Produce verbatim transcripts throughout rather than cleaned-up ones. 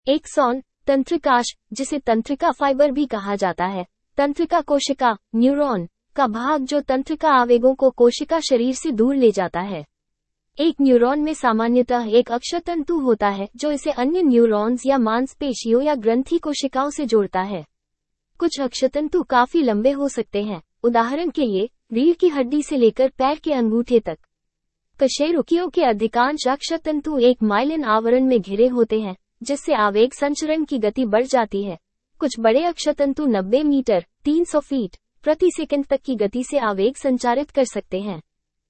Axon, तंत्रिकाश, जिसे तंत्रिका fibre भी कहा जाता है, तंत्रिका कोशिका, न्यूरॉन का भाग जो तंत्रिका आवेगों को कोशिका शरीर से दूर ले जाता है। एक न्यूरॉन में सामान्यतः एक अक्षतंतु होता है जो इसे अन्य न्यूरॉन्स या मांसपेशियों या ग्रंथि कोशिकाओं से जोड़ता है। कुछ अक्षतंतु काफी लंबे हो सकते हैं, उदाहरण के लिए रीढ़ की हड्डी से लेकर पैर के अंगूठे तक। कशेरुकियों के अधिकांश अक्षतंतु एक माइलिन आवरण में घिरे होते हैं, जिससे आवेग संचरण की गति बढ़ जाती है। कुछ बड़े अक्षतंतु नब्बे मीटर तीन सौ फीट प्रति सेकंड तक की गति से आवेग संचारित कर सकते हैं।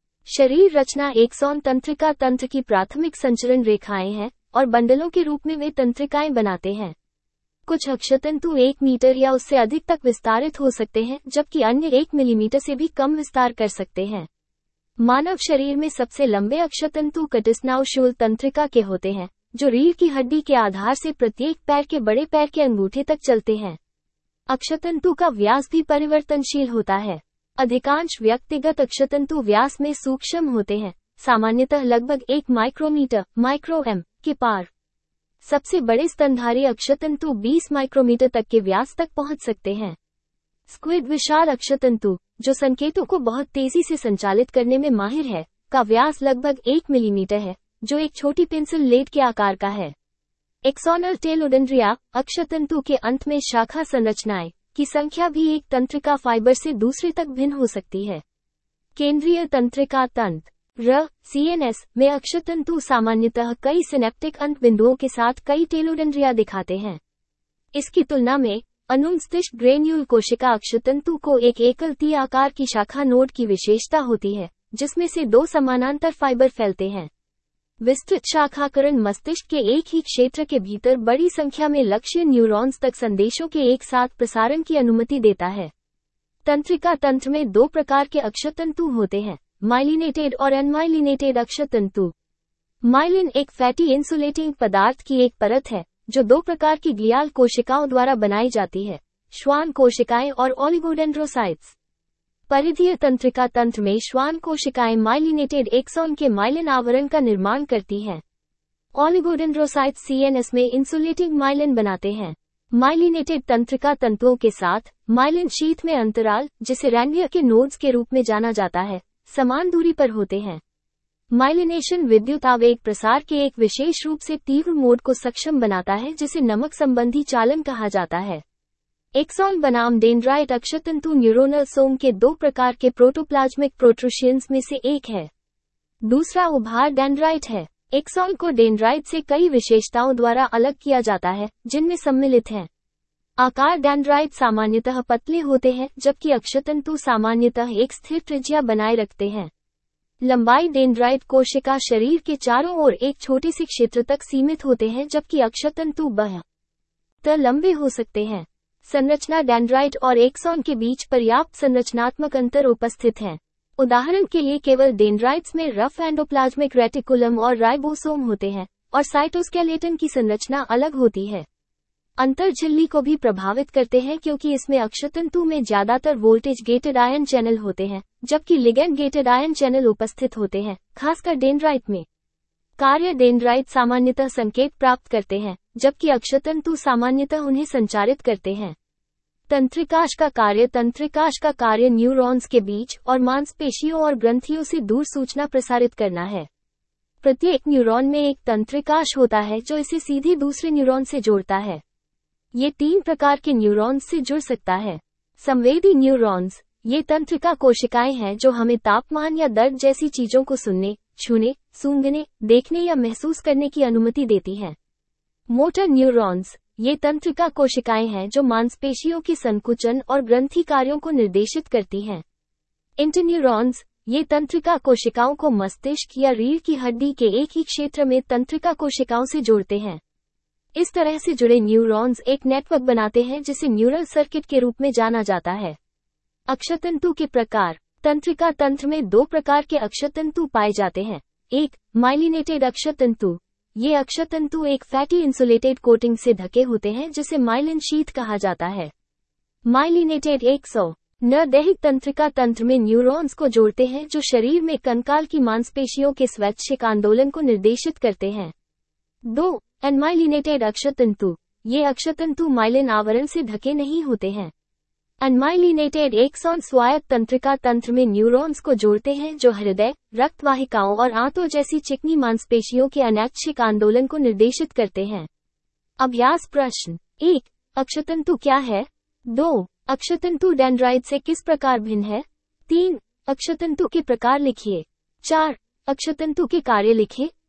शरीर रचना एक्सॉन तंत्रिका तंत्र की प्राथमिक संचरण रेखाएं हैं और बंडलों के रूप में वे तंत्रिकाएं बनाते हैं। कुछ अक्षतंतु एक मीटर या उससे अधिक तक विस्तारित हो सकते हैं, जबकि अन्य एक मिलीमीटर से भी कम विस्तार कर सकते हैं। मानव शरीर में सबसे लंबे अक्षतंतु कटिस्नाउशूल तंत्रिका के होते हैं, जो रीढ़ की हड्डी के आधार से प्रत्येक पैर के बड़े पैर के अंगूठे तक चलते हैं। अक्षतंतु का व्यास भी परिवर्तनशील होता है। अधिकांश व्यक्तिगत अक्षतंतु व्यास में सूक्ष्म होते हैं, सामान्यतः लगभग एक माइक्रोमीटर माइक्रो एम के पार। सबसे बड़े स्तनधारी अक्षतंतु बीस माइक्रोमीटर तक के व्यास तक पहुंच सकते हैं। स्क्विड विशाल अक्षतंतु, जो संकेतों को बहुत तेजी से संचालित करने में माहिर है, का व्यास लगभग एक मिलीमीटर है, जो एक छोटी पेंसिल लेड के आकार का है। एक्सोनल टेलोडेंड्रिया, अक्षतंतु के अंत में शाखा संरचनाएं की संख्या भी एक तंत्रिका फाइबर से दूसरे तक भिन्न हो सकती है। केंद्रीय तंत्रिका तंत्र र सीएनएस में अक्षतंतु सामान्यतः कई सिनेप्टिक अंत बिंदुओं के साथ कई टेलोडेंड्रिया दिखाते हैं। इसकी तुलना में अनुमस्तिष्क ग्रेन्यूल कोशिका अक्षतंतु को एक एकल ती आकार की शाखा नोड की विशेषता होती है, जिसमें से दो समानांतर फाइबर फैलते हैं। विस्तृत शाखाकरण मस्तिष्क के एक ही क्षेत्र के भीतर बड़ी संख्या में लक्ष्य न्यूरॉन्स तक संदेशों के एक साथ प्रसारण की अनुमति देता है। तंत्रिका तंत्र में दो प्रकार के अक्षतंतु होते हैं, माइलिनेटेड और अनमाइलिनेटेड अक्षतंतु। माइलिन एक फैटी इंसुलेटिंग पदार्थ की एक परत है, जो दो प्रकार की ग्लियाल कोशिकाओं द्वारा बनाई जाती है, श्वान कोशिकाएं और ओलिगोडेंड्रोसाइट्स। परिधीय तंत्रिका तंत्र में श्वान कोशिकाएं माइलिनेटेड एक्सॉन के माइलिन आवरण का निर्माण करती हैं। ओलिगोडेंड्रोसाइट्स सीएनएस में इंसुलेटिंग माइलिन बनाते हैं। माइलिनेटेड तंत्रिका तंतुओं के साथ माइलिन शीथ में अंतराल, जिसे रैंडिया के नोड्स के रूप में जाना जाता है, समान दूरी पर होते हैं। माइलिनेशन विद्युत आवेग प्रसार के एक विशेष रूप से तीव्र मोड को सक्षम बनाता है, जिसे नमक संबंधी चालन कहा जाता है। एक्सॉन बनाम डेंड्राइट अक्षतंतु न्यूरोनल सोम के दो प्रकार के प्रोटोप्लाज्मिक प्रोट्रूशियंस में से एक है। दूसरा उभार डेंड्राइट है। एक्सॉन को डेंड्राइट से कई विशेषताओं द्वारा अलग किया जाता है, जिनमें सम्मिलित हैं। आकार डेंड्राइट सामान्यतः पतले होते हैं, जबकि अक्षतंतु सामान्यतः एक स्थिर त्रिज्या बनाए रखते हैं। लंबाई डेंड्राइट कोशिका शरीर के चारों ओर एक छोटे से क्षेत्र तक सीमित होते हैं, जबकि अक्षतंतु बहुत लंबे हो सकते हैं। संरचना डेंड्राइट और एक्सॉन के बीच पर्याप्त संरचनात्मक अंतर उपस्थित हैं। उदाहरण के लिए केवल डेंड्राइट्स में रफ एंडोप्लाज्मिक रेटिकुलम और राइबोसोम होते हैं, और साइटोस्केलेटन की संरचना अलग होती है। अंतर झिल्ली को भी प्रभावित करते हैं, क्योंकि इसमें अक्षतंतु में ज्यादातर वोल्टेज गेटेड आयन चैनल होते हैं, जबकि लिगेंड गेटेड आयन चैनल उपस्थित होते हैं, खासकर डेंड्राइट में। कार्य डेंड्राइट सामान्यतः संकेत प्राप्त करते हैं, जबकि अक्षतंतु सामान्यतः उन्हें संचारित करते हैं। तंत्रिकाश का कार्य तंत्रिकाश का कार्य न्यूरॉन्स के बीच और मांसपेशियों और ग्रंथियों से दूर सूचना प्रसारित करना है। प्रत्येक न्यूरॉन में एक तंत्रिकाश होता है जो इसे सीधे दूसरे न्यूरॉन से जोड़ता है। ये तीन प्रकार के न्यूरॉन्स से जुड़ सकता है। संवेदी न्यूरॉन्स, ये तंत्रिका कोशिकाएं हैं जो हमें तापमान या दर्द जैसी चीजों को सुनने, छूने, सूंघने, देखने या महसूस करने की अनुमति देती हैं। मोटर न्यूरॉन्स, ये तंत्रिका कोशिकाएं हैं जो मांसपेशियों के संकुचन और ग्रंथि कार्यों को निर्देशित करती हैं। इंटरन्यूरॉन्स, ये तंत्रिका कोशिकाओं को मस्तिष्क या रीढ़ की हड्डी के एक ही क्षेत्र में तंत्रिका कोशिकाओं से जोड़ते हैं। इस तरह से जुड़े न्यूरॉन्स एक नेटवर्क बनाते हैं, जिसे न्यूरल सर्किट के रूप में जाना जाता है। अक्षतंतु के प्रकार। तंत्रिका तंत्र में दो प्रकार के अक्षतंतु पाए जाते हैं। एक, माइलिनेटेड अक्षतंतु। ये अक्षतंतु एक फैटी इंसुलेटेड कोटिंग से ढके होते हैं, जिसे माइलिन शीथ कहा जाता है। माइलिनेटेड एक्सो न दैहिक तंत्रिका तंत्र में न्यूरॉन्स को जोड़ते हैं, जो शरीर में कंकाल की मांसपेशियों के स्वैच्छिक आंदोलन को निर्देशित करते हैं। दो, अनमाइलिनेटेड अक्षतंतु। ये अक्षतंतु माइलिन आवरण से ढके नहीं होते हैं। अनमाइलिनेटेड एक्सॉन स्वायत्त तंत्रिका तंत्र में न्यूरॉन्स को जोड़ते हैं जो हृदय, रक्त वाहिकाओं और आंतों जैसी चिकनी मांसपेशियों के अनैच्छिक आंदोलन को निर्देशित करते हैं। अभ्यास प्रश्न एक। अक्षतंतु क्या है? दो। अक्षतंतु डेंड्राइट से किस प्रकार भिन्न है? तीन। अक्षतंतु के प्रकार लिखिए। चार। अक्षतंतु के कार्य लिखिए।